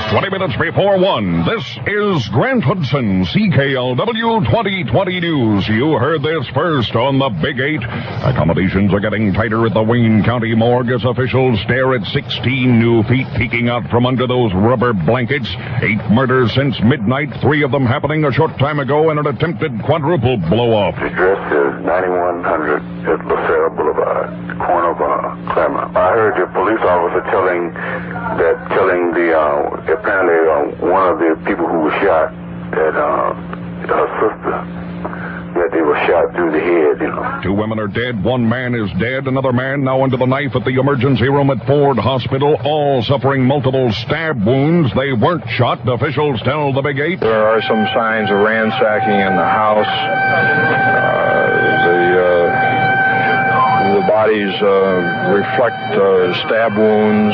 20 minutes before 1. This is Grant Hudson, CKLW 2020 News. You heard this first on the Big 8. Accommodations are getting tighter at the Wayne County morgue as officials stare at 16 new feet peeking out from under those rubber blankets. 8 murders since midnight, 3 of them happening a short time ago in an attempted quadruple blow-off. The address is 9100 at LaSalle Boulevard, the corner of Clemmer. I heard the police officer telling apparently one of the people who was shot, that her sister, that they were shot through the head, 2 women are dead. 1 man is dead. Another man now under the knife at the emergency room at Ford Hospital, all suffering multiple stab wounds. They weren't shot, officials tell the Big 8. There are some signs of ransacking in the house. The bodies reflect stab wounds.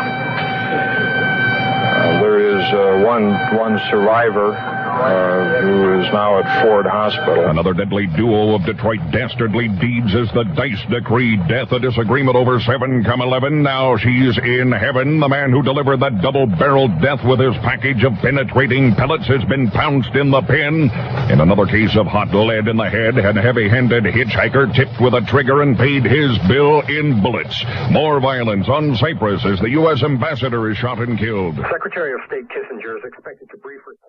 There is one survivor who is now at Ford Hospital. Another deadly duo of Detroit dastardly deeds as the Dice decreed death. A disagreement over 7-11. Now she's in heaven. The man who delivered that double-barreled death with his package of penetrating pellets has been pounced in the pen. In another case of hot lead in the head, a heavy-handed hitchhiker tipped with a trigger and paid his bill in bullets. More violence on Cyprus as the U.S. ambassador is shot and killed. Secretary of State Kissinger is expected to brief...